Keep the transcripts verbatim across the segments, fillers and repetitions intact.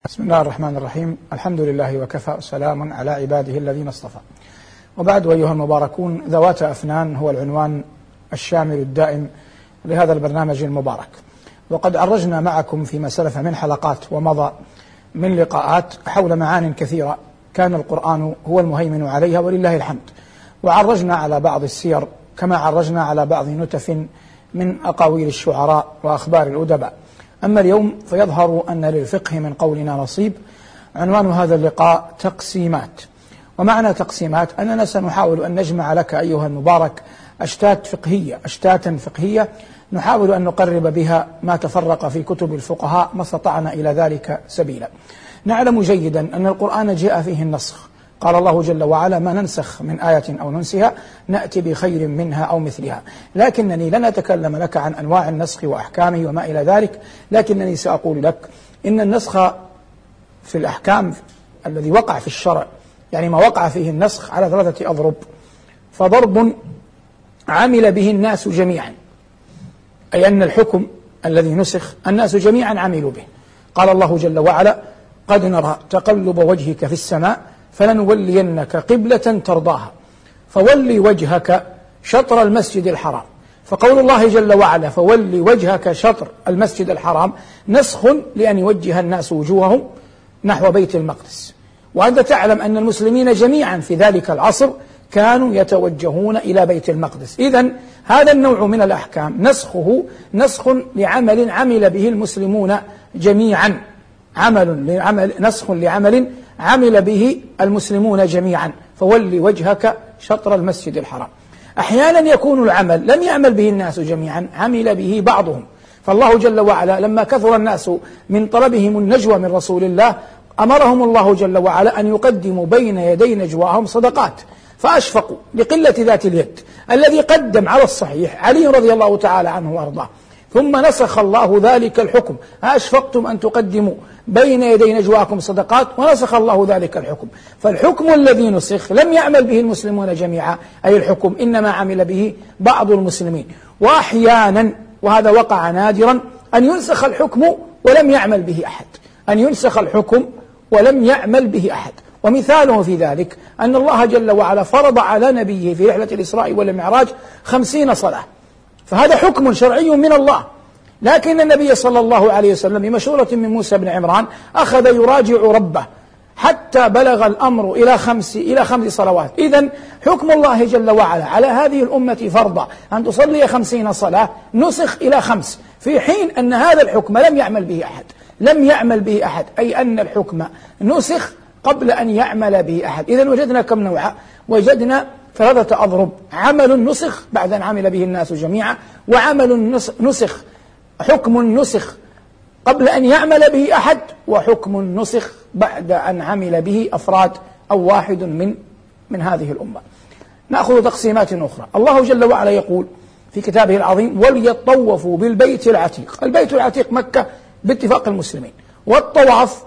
بسم الله الرحمن الرحيم. الحمد لله وكفى، وسلام على عباده الذين اصطفى. وبعد، أيها المباركون، ذوات أفنان هو العنوان الشامل الدائم لهذا البرنامج المبارك. وقد عرجنا معكم فيما سلف من حلقات ومضى من لقاءات حول معان كثيرة كان القرآن هو المهيمن عليها ولله الحمد، وعرجنا على بعض السير كما عرجنا على بعض نتف من أقاويل الشعراء وأخبار الأدباء. أما اليوم فيظهر أن للفقه من قولنا نصيب. عنوان هذا اللقاء تقسيمات. ومعنى تقسيمات أننا سنحاول أن نجمع لك أيها المبارك أشتات فقهية أشتاتا فقهية نحاول أن نقرب بها ما تفرق في كتب الفقهاء ما استطعنا إلى ذلك سبيلا. نعلم جيدا أن القرآن جاء فيه النسخ، قال الله جل وعلا: ما ننسخ من آية أو ننسها نأتي بخير منها أو مثلها. لكنني لن أتكلم لك عن أنواع النسخ وأحكامه وما إلى ذلك، لكنني سأقول لك إن النسخ في الأحكام الذي وقع في الشرع، يعني ما وقع فيه النسخ، على ثلاثة أضرب. فضرب عمل به الناس جميعا، أي أن الحكم الذي نسخ الناس جميعا عملوا به. قال الله جل وعلا: قد نرى تقلب وجهك في السماء فلنولينك قبلة ترضاها فولي وجهك شطر المسجد الحرام. فقول الله جل وعلا فولي وجهك شطر المسجد الحرام نسخ لأن يوجه الناس وجوههم نحو بيت المقدس. وأنت تعلم أن المسلمين جميعا في ذلك العصر كانوا يتوجهون إلى بيت المقدس. إذن هذا النوع من الأحكام نسخه نسخ لعمل عمل به المسلمون جميعا، عمل لعمل نسخ لعمل عمل به المسلمون جميعا. فولي وجهك شطر المسجد الحرام. أحيانا يكون العمل لم يعمل به الناس جميعا، عمل به بعضهم. فالله جل وعلا لما كثر الناس من طلبهم النجوى من رسول الله أمرهم الله جل وعلا أن يقدموا بين يدي نجواهم صدقات، فأشفقوا لقلة ذات اليد. الذي قدم على الصحيح علي رضي الله تعالى عنه وأرضاه، ثم نسخ الله ذلك الحكم: أشفقتم أن تقدموا بين يدي نجواكم صدقات، ونسخ الله ذلك الحكم. فالحكم الذي نسخ لم يعمل به المسلمون جميعا، أي الحكم إنما عمل به بعض المسلمين. وأحيانا، وهذا وقع نادرا، أن ينسخ الحكم ولم يعمل به أحد، أن ينسخ الحكم ولم يعمل به أحد. ومثاله في ذلك أن الله جل وعلا فرض على نبيه في رحلة الإسراء والمعراج خمسين صلاة، فهذا حكم شرعي من الله. لكن النبي صلى الله عليه وسلم بمشورة من موسى بن عمران أخذ يراجع ربه حتى بلغ الأمر إلى خمس إلى خمس صلوات. إذن حكم الله جل وعلا على هذه الأمة فرضا أن تصلي خمسين صلاة نسخ إلى خمس، في حين أن هذا الحكم لم يعمل به أحد، لم يعمل به أحد، أي أن الحكم نسخ قبل أن يعمل به أحد. إذن وجدنا كم نوعا؟ وجدنا ثلاثة أضرب: عمل نسخ بعد أن عمل به الناس جميعا، وعمل نسخ حكم نسخ قبل أن يعمل به أحد، وحكم نسخ بعد أن عمل به أفراد أو واحد من من هذه الأمة. نأخذ تقسيمات أخرى. الله جل وعلا يقول في كتابه العظيم: وليطوفوا بالبيت العتيق. البيت العتيق مكة باتفاق المسلمين، والطواف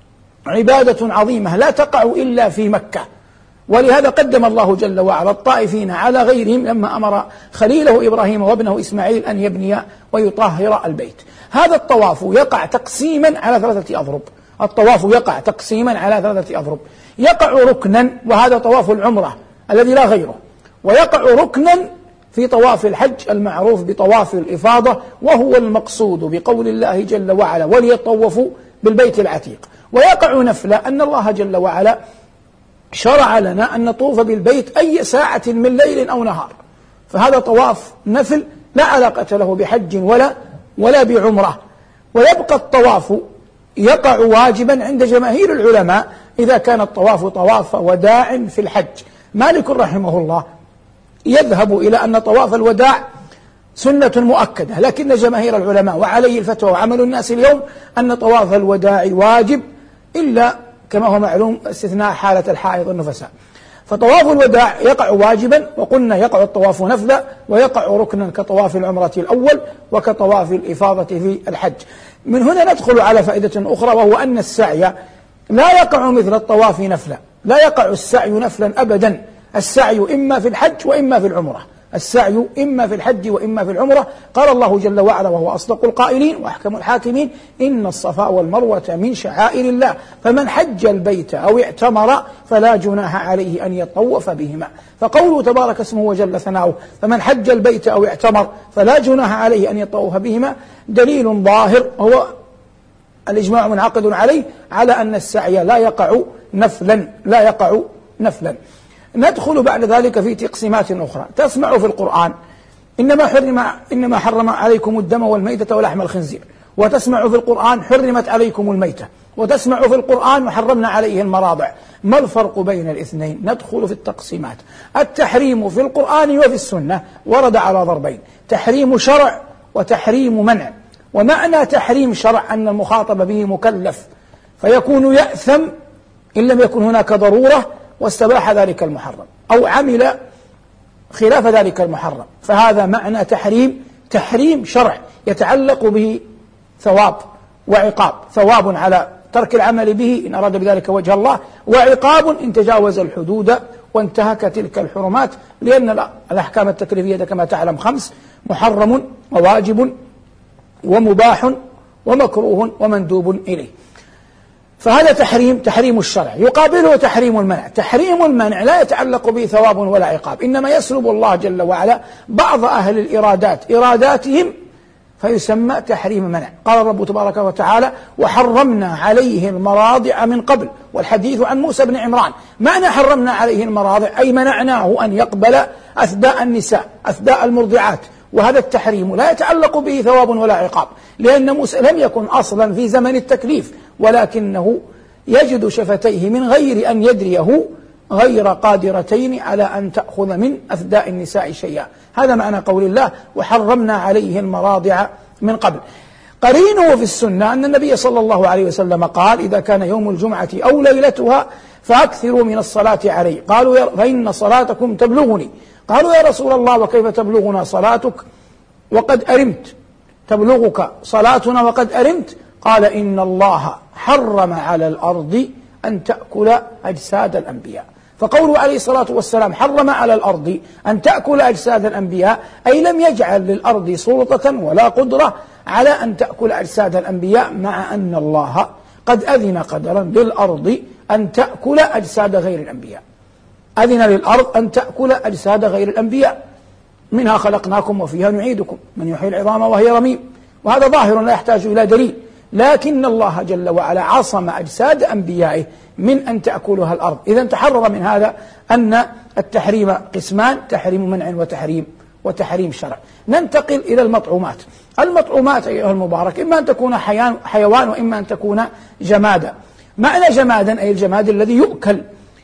عبادة عظيمة لا تقع إلا في مكة، ولهذا قدم الله جل وعلا الطائفين على غيرهم لما أمر خليله إبراهيم وابنه إسماعيل أن يبني ويطهر البيت. هذا الطواف يقع تقسيما على ثلاثة أضرب. الطواف يقع تقسيما على ثلاثة أضرب: يقع ركنا، وهذا طواف العمرة الذي لا غيره، ويقع ركنا في طواف الحج المعروف بطواف الإفاضة، وهو المقصود بقول الله جل وعلا: وليطوفوا بالبيت العتيق. ويقع نفلا، أن الله جل وعلا شرع لنا أن نطوف بالبيت أي ساعة من ليل أو نهار، فهذا طواف نفل لا علاقة له بحج ولا ولا بعمرة. ويبقى الطواف يقع واجبا عند جماهير العلماء إذا كان الطواف طواف وداع في الحج. مالك رحمه الله يذهب إلى أن طواف الوداع سنة مؤكدة، لكن جماهير العلماء وعليه الفتوى وعمل الناس اليوم أن طواف الوداع واجب، إلا كما هو معلوم استثناء حالة الحائض والنفساء. فطواف الوداع يقع واجبا، وقلنا يقع الطواف نفلا، ويقع ركنا كطواف العمرة الأول وكطواف الإفاضة في الحج. من هنا ندخل على فائدة أخرى، وهو أن السعي لا يقع مثل الطواف نفلا، لا يقع السعي نفلا أبدا. السعي إما في الحج وإما في العمرة، السعي إما في الحج وإما في العمرة. قال الله جل وعلا وهو أصدق القائلين وأحكم الحاكمين: إن الصفا والمروة من شعائر الله فمن حج البيت أو اعتمر فلا جناح عليه أن يطوف بهما. فقوله تبارك اسمه وجل ثناؤه فمن حج البيت أو اعتمر فلا جناح عليه أن يطوف بهما دليل ظاهر هو الإجماع منعقد عليه على أن السعي لا يقع نفلا لا يقع نفلا. ندخل بعد ذلك في تقسيمات أخرى. تسمع في القرآن إنما حرم إنما حرم عليكم الدم والميتة ولحم الخنزير، وتسمع في القرآن حرمت عليكم الميتة، وتسمع في القرآن وحرمنا عليه المراضع. ما الفرق بين الاثنين؟ ندخل في التقسيمات. التحريم في القرآن وفي السنة ورد على ضربين: تحريم شرع وتحريم منع. ومعنى تحريم شرع أن المخاطب به مكلف فيكون يأثم إن لم يكن هناك ضرورة واستباح ذلك المحرم أو عمل خلاف ذلك المحرم، فهذا معنى تحريم تحريم شرع يتعلق به ثواب وعقاب: ثواب على ترك العمل به إن أراد بذلك وجه الله، وعقاب إن تجاوز الحدود وانتهك تلك الحرمات، لأن الأحكام التكليفية كما تعلم خمس: محرم وواجب ومباح ومكروه ومندوب إليه. فهذا تحريم تحريم الشرع. يقابله تحريم المنع. تحريم المنع لا يتعلق به ثواب ولا عقاب، إنما يسلب الله جل وعلا بعض أهل الإرادات إراداتهم فيسمى تحريم منع. قال الرب تبارك وتعالى: وحرمنا عليه المراضع من قبل. والحديث عن موسى بن عمران. معنى حرمنا عليه المراضع أي منعناه أن يقبل أثداء النساء أثداء المرضعات، وهذا التحريم لا يتعلق به ثواب ولا عقاب، لأن موسى لم يكن أصلا في زمن التكليف، ولكنه يجد شفتيه من غير أن يدريه غير قادرتين على أن تأخذ من أثداء النساء شيئا. هذا معنى قول الله: وحرمنا عليه المراضع من قبل. قرينه في السنة أن النبي صلى الله عليه وسلم قال: إذا كان يوم الجمعة أو ليلتها فأكثروا من الصلاة عليه. قالوا: فإن صلاتكم تبلغني. قالوا: يا رسول الله وكيف تبلغنا صلاتك وقد أرمت؟ تبلغك صلاتنا وقد أرمت؟ قال: إن الله حرم على الأرض أن تأكل أجساد الأنبياء. فقوله عليه الصلاة والسلام حرم على الأرض أن تأكل أجساد الأنبياء أي لم يجعل للأرض سلطة ولا قدرة على أن تأكل أجساد الأنبياء، مع أن الله قد أذن قدرا للأرض أن تأكل أجساد غير الأنبياء. أذن للأرض أن تأكل أجساد غير الأنبياء: منها خلقناكم وفيها نعيدكم، من يحيي العظام وهي رميم. وهذا ظاهر لا يحتاج إلى دليل، لكن الله جل وعلا عصم أجساد أنبيائه من أن تأكلها الأرض. إذن تحرر من هذا أن التحريم قسمان: تحريم منع وتحريم وتحريم شرع. ننتقل إلى المطعومات. المطعومات أيها المبارك إما أن تكون حيوان وإما أن تكون جمادا. معنى جمادا أي الجماد الذي يؤكل،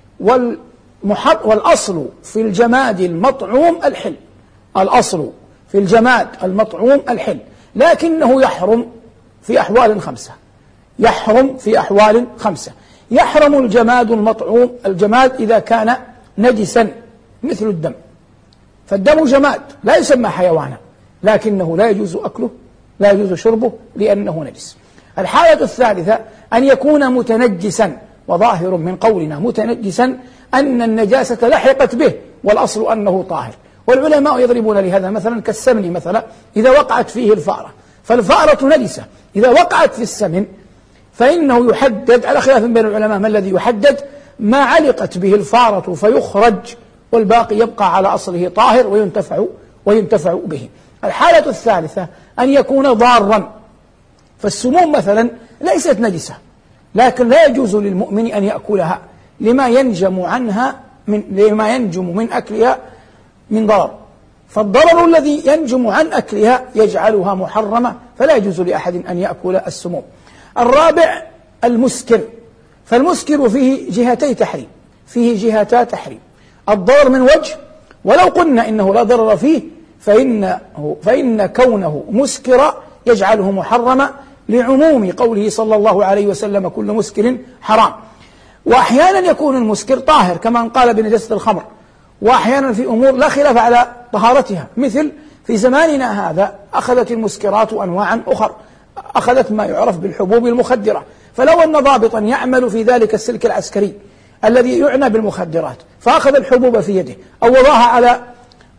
والأصل في الجماد المطعوم الحل. الأصل في الجماد المطعوم الحل، لكنه يحرم في أحوال خمسة. يحرم في أحوال خمسة. يحرم الجماد المطعوم الجماد إذا كان نجسا مثل الدم، فالدم جماد لا يسمى حيوانا، لكنه لا يجوز أكله لا يجوز شربه لأنه نجس. الحالة الثالثة أن يكون متنجسا، وظاهر من قولنا متنجسا أن النجاسة لحقت به والأصل أنه طاهر. والعلماء يضربون لهذا مثلا كالسمن مثلا، إذا وقعت فيه الفأرة فالفأرة نجسة، إذا وقعت في السمن فإنه يحدد على خلاف بين العلماء ما الذي يحدد: ما علقت به الفأرة فيخرج، والباقي يبقى على أصله طاهر وينتفع وينتفع به. الحالة الثالثة أن يكون ضارا، فالسموم مثلا ليست نجسة، لكن لا يجوز للمؤمن أن يأكلها لما ينجم عنها من لما ينجم من أكلها من ضرر، فالضرر الذي ينجم عن أكلها يجعلها محرمة، فلا يجوز لأحد أن يأكل السموم. الرابع المسكر، فالمسكر فيه جهتي تحريم، فيه جهتا تحريم: الضرر من وجه، ولو قلنا إنه لا ضرر فيه فإنه فإن كونه مسكرا يجعله محرما لعموم قوله صلى الله عليه وسلم: كل مسكر حرام. وأحيانا يكون المسكر طاهر كما قال بنجاسة الخمر، وأحيانا في أمور لا خلاف على طهارتها، مثل في زماننا هذا أخذت المسكرات أنواعا أخر، أخذت ما يعرف بالحبوب المخدرة. فلو أن ضابطا يعمل في ذلك السلك العسكري الذي يعنى بالمخدرات فأخذ الحبوب في يده أو وضعها على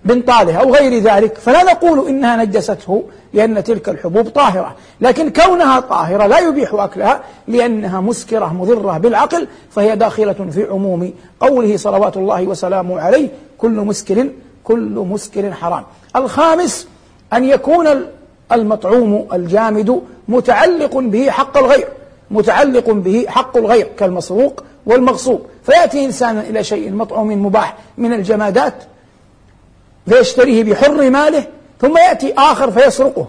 بنطالها أو غير ذلك، فلا نقول إنها نجسته لأن تلك الحبوب طاهرة، لكن كونها طاهرة لا يبيح أكلها لأنها مسكرة مضرة بالعقل، فهي داخلة في عموم قوله صلوات الله وسلامه عليه: كل مسكر كل مسكر حرام. الخامس أن يكون المطعوم الجامد متعلق به حق الغير، متعلق به حق الغير كالمسروق والمغصوب، فيأتي إنسان إلى شيء مطعوم مباح من الجمادات فيشتريه بحر ماله، ثم يأتي آخر فيسرقه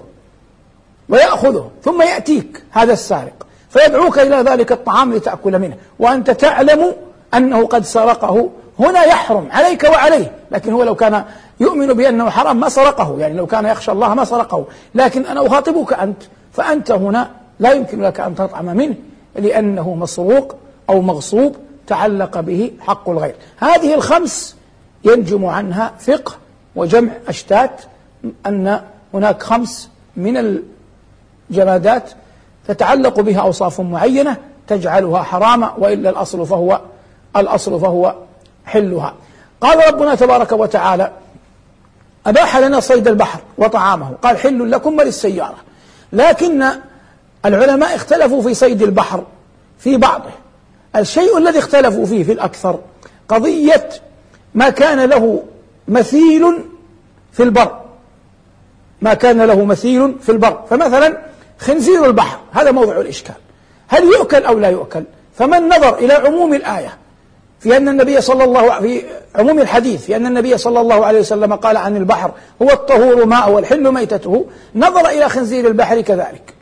ويأخذه، ثم يأتيك هذا السارق فيدعوك إلى ذلك الطعام لتأكل منه وأنت تعلم أنه قد سرقه. هنا يحرم عليك وعليه، لكن هو لو كان يؤمن بأنه حرام ما سرقه، يعني لو كان يخشى الله ما سرقه، لكن أنا أخاطبك أنت، فأنت هنا لا يمكن لك أن تطعم منه لأنه مسروق أو مغصوب تعلق به حق الغير. هذه الخمس ينجم عنها فقه وجمع أشتات، أن هناك خمس من الجمادات تتعلق بها أوصاف معينة تجعلها حراما، وإلا الأصل فهو الأصل فهو حلها. قال ربنا تبارك وتعالى: أباح لنا صيد البحر وطعامه، قال: حل لكم وللسيارة. لكن العلماء اختلفوا في صيد البحر في بعضه. الشيء الذي اختلفوا فيه في الأكثر قضية ما كان له مثيل في البر، ما كان له مثيل في البر، فمثلا خنزير البحر هذا موضع الإشكال، هل يؤكل أو لا يؤكل؟ فمن نظر إلى عموم الآية في أن النبي صلى الله عليه في عموم الحديث في أن النبي صلى الله عليه وسلم قال عن البحر: هو الطهور ماء والحل ميتته، نظر إلى خنزير البحر كذلك.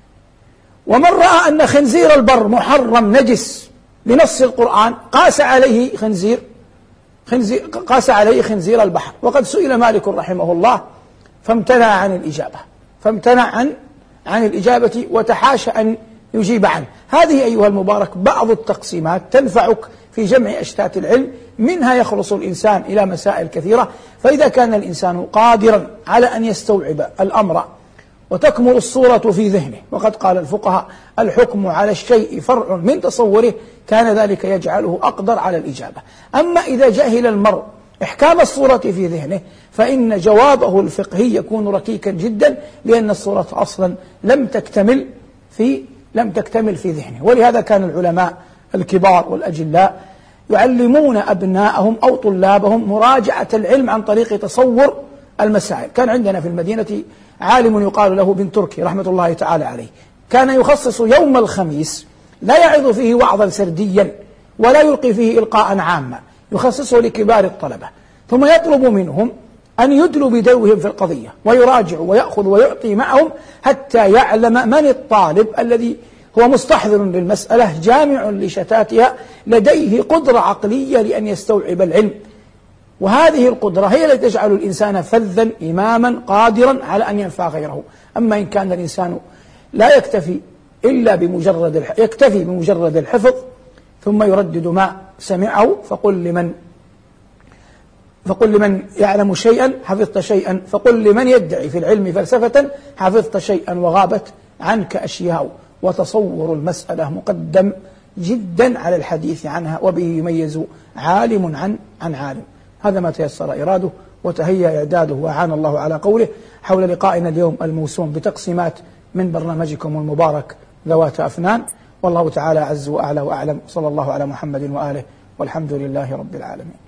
ومن رأى أن خنزير البر محرم نجس بنص القرآن قاس عليه خنزير خنزير قاس عليه خنزير البحر. وقد سئل مالك رحمه الله فامتنع عن الإجابة فامتنع عن عن الإجابة وتحاشى أن يجيب عنه. هذه أيها المبارك بعض التقسيمات تنفعك في جمع أشتات العلم، منها يخلص الإنسان إلى مسائل كثيرة. فإذا كان الإنسان قادرا على أن يستوعب الأمر وتكمل الصورة في ذهنه، وقد قال الفقهاء: الحكم على الشيء فرع من تصوره، كان ذلك يجعله أقدر على الإجابة. أما إذا جهل المرء إحكام الصورة في ذهنه فإن جوابه الفقهي يكون ركيكا جدا، لأن الصورة أصلا لم تكتمل في لم تكتمل في ذهنه. ولهذا كان العلماء الكبار والأجلاء يعلمون أبناءهم أو طلابهم مراجعة العلم عن طريق تصور المسائل. كان عندنا في المدينة عالم يقال له بن تركي رحمة الله تعالى عليه، كان يخصص يوم الخميس لا يعظ فيه وعظا سرديا ولا يلقي فيه إلقاء عاما، يخصصه لكبار الطلبة، ثم يطلب منهم أن يدلوا بدلوهم في القضية ويراجعوا ويأخذ ويعطي معهم حتى يعلم من الطالب الذي هو مستحضر للمسألة جامع لشتاتها، لديه قدرة عقلية لأن يستوعب العلم. وهذه القدرة هي التي تجعل الإنسان فذا إماما قادرا على أن ينفع غيره. أما إن كان الإنسان لا يكتفي إلا بمجرد الح... يكتفي بمجرد الحفظ ثم يردد ما سمعه، فقل لمن فقل لمن يعلم شيئا حفظت شيئا، فقل لمن يدعي في العلم فلسفة حفظت شيئا وغابت عنك أشياء. وتصور المسألة مقدم جدا على الحديث عنها، وبه يميز عالم عن عن عالم. هذا ما تيسر إراده وتهيأ إعداده وأعان الله على قوله حول لقائنا اليوم الموسوم بتقسيمات من برنامجكم المبارك ذوات أفنان. والله تعالى أعز وأعلى وأعلم، صلى الله على محمد وآله، والحمد لله رب العالمين.